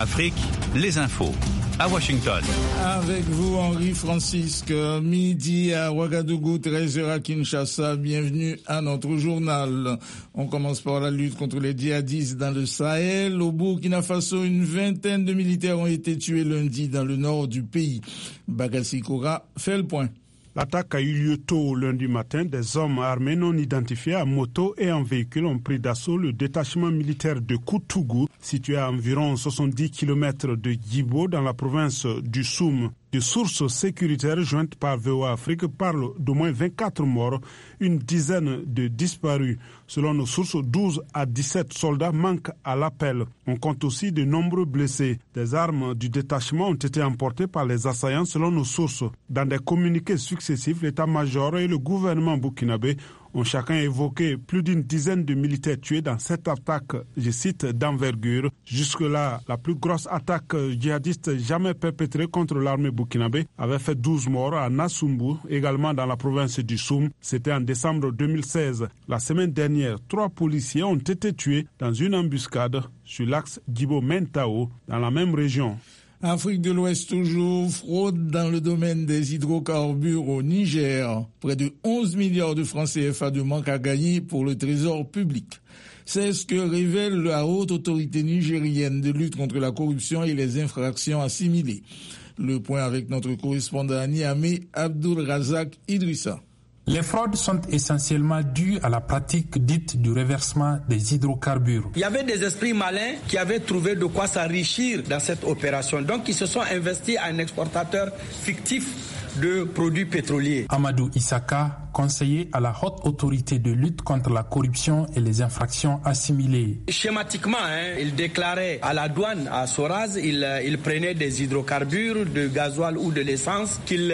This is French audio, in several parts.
Afrique, les infos. À Washington. Avec vous, Henri Francisque, midi à Ouagadougou, 13h à Kinshasa. Bienvenue à notre journal. On commence par la lutte contre les djihadistes dans le Sahel. Au Burkina Faso, une vingtaine de militaires ont été tués lundi dans le nord du pays. Bagassi Kora fait le point. L'attaque a eu lieu tôt lundi matin. Des hommes armés non identifiés à moto et en véhicule ont pris d'assaut le détachement militaire de Koutougou, situé à environ 70 km de Djibo, dans la province du Soum. Des sources sécuritaires jointes par VOA Afrique parlent d'au moins 24 morts, une dizaine de disparus. Selon nos sources, 12 à 17 soldats manquent à l'appel. On compte aussi de nombreux blessés. Des armes du détachement ont été emportées par les assaillants selon nos sources. Dans des communiqués successifs, l'état-major et le gouvernement burkinabé ont chacun évoqué plus d'une dizaine de militaires tués dans cette attaque, je cite, d'envergure. Jusque-là, la plus grosse attaque djihadiste jamais perpétrée contre l'armée burkinabé avait fait 12 morts à Nassumbu, également dans la province du Soum. C'était en décembre 2016. La semaine dernière, 3 policiers ont été tués dans une embuscade sur l'axe Djibo-Mentao, dans la même région. Afrique de l'Ouest toujours, fraude dans le domaine des hydrocarbures au Niger. Près de 11 milliards de francs CFA de manque à gagner pour le trésor public. C'est ce que révèle la haute autorité nigérienne de lutte contre la corruption et les infractions assimilées. Le point avec notre correspondant à Niamey, Abdul Razak Idrissa. Les fraudes sont essentiellement dues à la pratique dite du reversement des hydrocarbures. Il y avait des esprits malins qui avaient trouvé de quoi s'enrichir dans cette opération. Donc ils se sont investis à un exportateur fictif de produits pétroliers. Amadou Issaka, conseiller à la haute autorité de lutte contre la corruption et les infractions assimilées. Schématiquement, il déclarait à la douane, à Soraz, il prenait des hydrocarbures, de gasoil ou de l'essence qu'il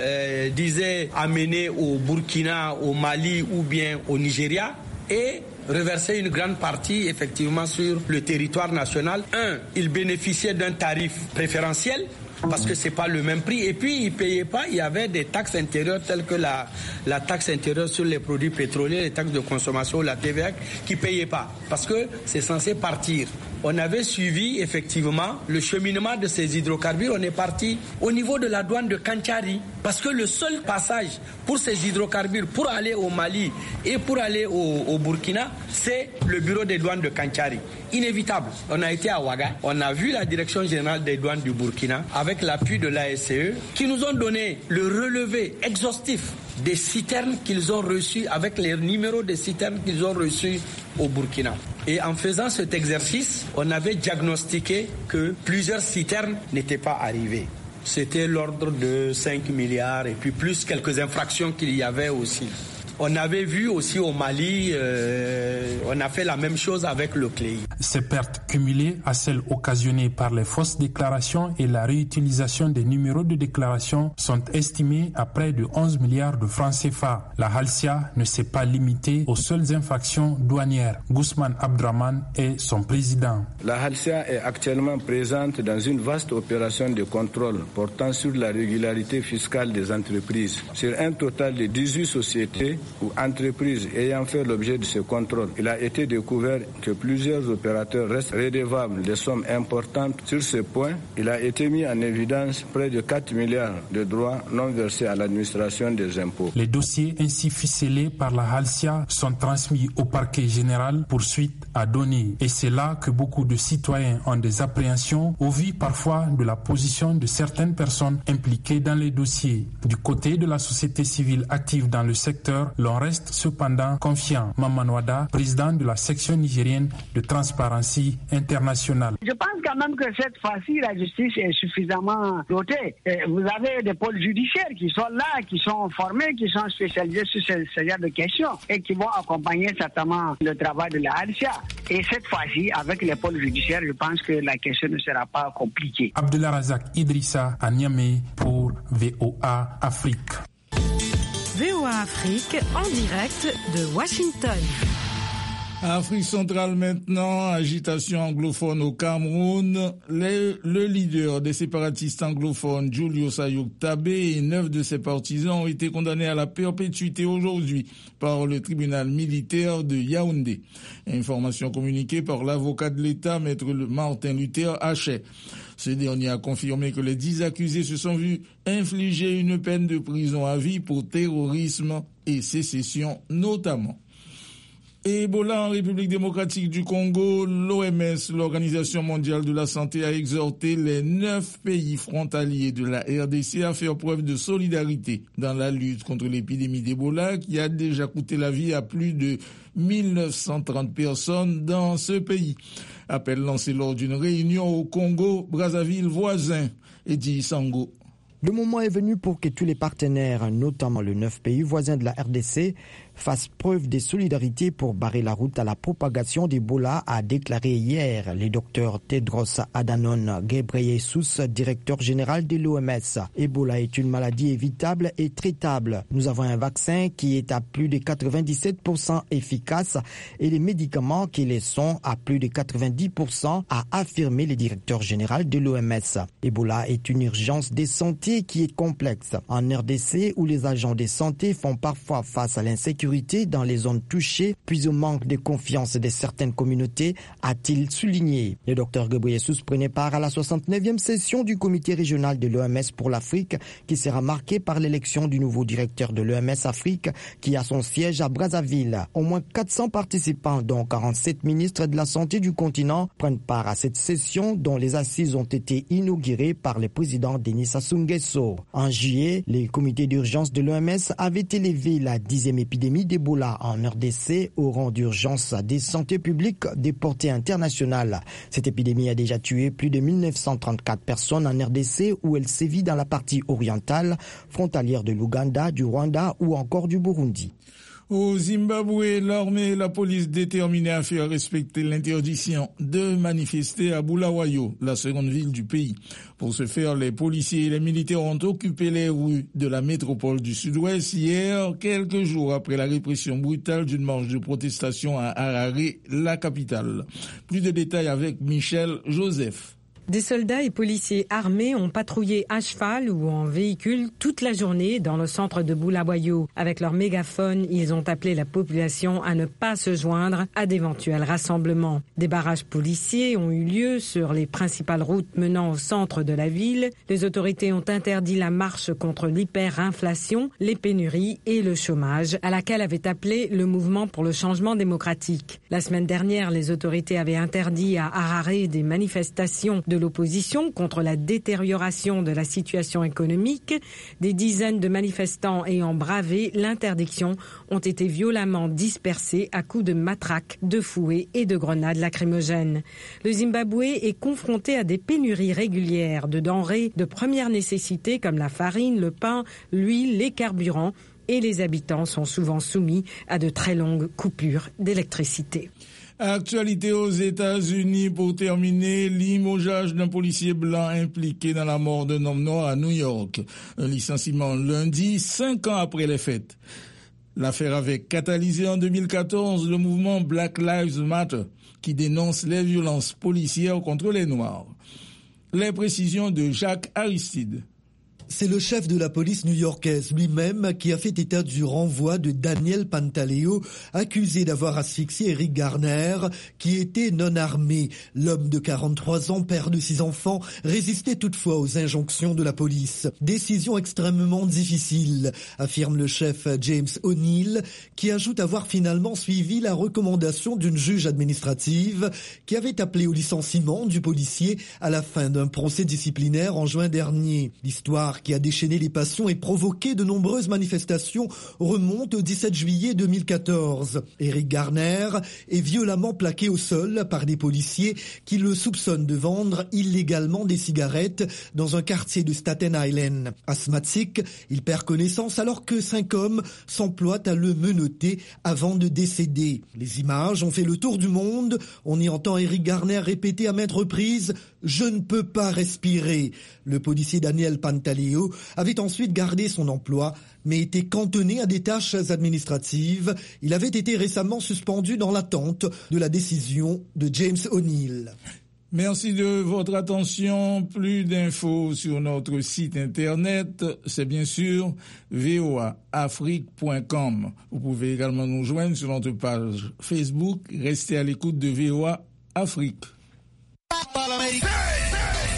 disait amener au Burkina, au Mali ou bien au Nigeria et reverser une grande partie effectivement sur le territoire national. Il bénéficiait d'un tarif préférentiel parce que c'est pas le même prix. Et puis, ils payaient pas. Il y avait des taxes intérieures telles que la taxe intérieure sur les produits pétroliers, les taxes de consommation, la TVA, qui payaient pas. Parce que c'est censé partir. On avait suivi, effectivement, le cheminement de ces hydrocarbures. On est parti au niveau de la douane de Kanchari. Parce que le seul passage pour ces hydrocarbures, pour aller au Mali et pour aller au Burkina, c'est le bureau des douanes de Kanchari. Inévitable. On a été à Ouaga. On a vu la direction générale des douanes du Burkina avec l'appui de l'ASCE qui nous ont donné le relevé exhaustif des citernes qu'ils ont reçues avec les numéros des citernes qu'ils ont reçues au Burkina. Et en faisant cet exercice, on avait diagnostiqué que plusieurs citernes n'étaient pas arrivées. C'était l'ordre de 5 milliards et puis plus quelques infractions qu'il y avait aussi. On avait vu aussi au Mali, on a fait la même chose avec le CLEI. Ces pertes cumulées à celles occasionnées par les fausses déclarations et la réutilisation des numéros de déclaration sont estimées à près de 11 milliards de francs CFA. La Halcia ne s'est pas limitée aux seules infractions douanières. Gusman Abdraman est son président. La Halcia est actuellement présente dans une vaste opération de contrôle portant sur la régularité fiscale des entreprises. Sur un total de 18 sociétés ou entreprises ayant fait l'objet de ce contrôle, il a été découvert que plusieurs opérateurs restent redevables de sommes importantes. Sur ce point, il a été mis en évidence près de 4 milliards de droits non versés à l'administration des impôts. Les dossiers ainsi ficelés par la Halcia sont transmis au parquet général pour suite à donner. Et c'est là que beaucoup de citoyens ont des appréhensions au vu parfois de la position de certaines personnes impliquées dans les dossiers. Du côté de la société civile active dans le secteur, l'on reste cependant confiant. Maman Wada, président de la section nigérienne de Transparency International. Je pense quand même que cette fois-ci, la justice est suffisamment dotée. Vous avez des pôles judiciaires qui sont là, qui sont formés, qui sont spécialisés sur ce genre de questions et qui vont accompagner certainement le travail de la Halcia. Et cette fois-ci, avec les pôles judiciaires, je pense que la question ne sera pas compliquée. Abdullah Razak Idrissa à Niamey pour VOA Afrique. VOA Afrique en direct de Washington. Afrique centrale maintenant, agitation anglophone au Cameroun. Le leader des séparatistes anglophones, Julius Ayuk Tabé, et 9 de ses partisans ont été condamnés à la perpétuité aujourd'hui par le tribunal militaire de Yaoundé. Information communiquée par l'avocat de l'État, maître Martin Luther Hachet. Ce dernier a confirmé que les 10 accusés se sont vus infliger une peine de prison à vie pour terrorisme et sécession notamment. Ebola en République démocratique du Congo, l'OMS, l'Organisation mondiale de la santé, a exhorté les 9 pays frontaliers de la RDC à faire preuve de solidarité dans la lutte contre l'épidémie d'Ebola qui a déjà coûté la vie à plus de 1930 personnes dans ce pays. Appel lancé lors d'une réunion au Congo, Brazzaville voisin, Edi Sango. Le moment est venu pour que tous les partenaires, notamment les 9 pays voisins de la RDC, fassent preuve de solidarité pour barrer la route à la propagation d'Ebola, a déclaré hier le docteur Tedros Adhanom Ghebreyesus, directeur général de l'OMS. Ebola est une maladie évitable et traitable. Nous avons un vaccin qui est à plus de 97% efficace et les médicaments qui le sont à plus de 90%, a affirmé le directeur général de l'OMS. Ebola est une urgence de santé qui est complexe. En RDC, où les agents de santé font parfois face à l'insécurité dans les zones touchées, puis au manque de confiance de certaines communautés, a-t-il souligné. Le docteur Ghebreyesus prenait part à la 69e session du comité régional de l'OMS pour l'Afrique, qui sera marquée par l'élection du nouveau directeur de l'OMS Afrique, qui a son siège à Brazzaville. Au moins 400 participants, dont 47 ministres de la santé du continent, prennent part à cette session dont les assises ont été inaugurées par le président Denis Sassou Nguesso. En juillet, le comité d'urgence de l'OMS avait élevé la 10e épidémie d'Ebola en RDC au rang d'urgence des santé publique de portée internationale. Cette épidémie a déjà tué plus de 1934 personnes en RDC où elle sévit dans la partie orientale, frontalière de l'Ouganda, du Rwanda ou encore du Burundi. Au Zimbabwe, l'armée et la police déterminés à faire respecter l'interdiction de manifester à Bulawayo, la seconde ville du pays. Pour ce faire, les policiers et les militaires ont occupé les rues de la métropole du Sud-Ouest hier, quelques jours après la répression brutale d'une marche de protestation à Harare, la capitale. Plus de détails avec Michel Joseph. Des soldats et policiers armés ont patrouillé à cheval ou en véhicule toute la journée dans le centre de Bulawayo. Avec leur mégaphone, ils ont appelé la population à ne pas se joindre à d'éventuels rassemblements. Des barrages policiers ont eu lieu sur les principales routes menant au centre de la ville. Les autorités ont interdit la marche contre l'hyperinflation, les pénuries et le chômage, à laquelle avait appelé le mouvement pour le changement démocratique. La semaine dernière, les autorités avaient interdit à Harare des manifestations de l'opposition contre la détérioration de la situation économique. Des dizaines de manifestants ayant bravé l'interdiction ont été violemment dispersés à coups de matraques, de fouets et de grenades lacrymogènes. Le Zimbabwe est confronté à des pénuries régulières de denrées de première nécessité comme la farine, le pain, l'huile, les carburants, et les habitants sont souvent soumis à de très longues coupures d'électricité. Actualité aux États-Unis pour terminer, limogeage d'un policier blanc impliqué dans la mort d'un homme noir à New York. Un licenciement lundi, 5 ans après les fêtes. L'affaire avait catalysé en 2014 le mouvement Black Lives Matter qui dénonce les violences policières contre les Noirs. Les précisions de Jacques Aristide. C'est le chef de la police new-yorkaise lui-même qui a fait état du renvoi de Daniel Pantaleo, accusé d'avoir asphyxié Eric Garner, qui était non armé. L'homme de 43 ans, père de 6 enfants, résistait toutefois aux injonctions de la police. Décision extrêmement difficile, affirme le chef James O'Neill, qui ajoute avoir finalement suivi la recommandation d'une juge administrative qui avait appelé au licenciement du policier à la fin d'un procès disciplinaire en juin dernier. L'histoire qui a déchaîné les passions et provoqué de nombreuses manifestations remonte au 17 juillet 2014. Eric Garner est violemment plaqué au sol par des policiers qui le soupçonnent de vendre illégalement des cigarettes dans un quartier de Staten Island. Asthmatique, il perd connaissance alors que 5 hommes s'emploient à le menotter avant de décéder. Les images ont fait le tour du monde. On y entend Eric Garner répéter à maintes reprises « « Je ne peux pas respirer ». Le policier Daniel Pantaleo avait ensuite gardé son emploi, mais était cantonné à des tâches administratives. Il avait été récemment suspendu dans l'attente de la décision de James O'Neill. Merci de votre attention. Plus d'infos sur notre site internet, c'est bien sûr voaafrique.com. Vous pouvez également nous joindre sur notre page Facebook. Restez à l'écoute de VOA Afrique.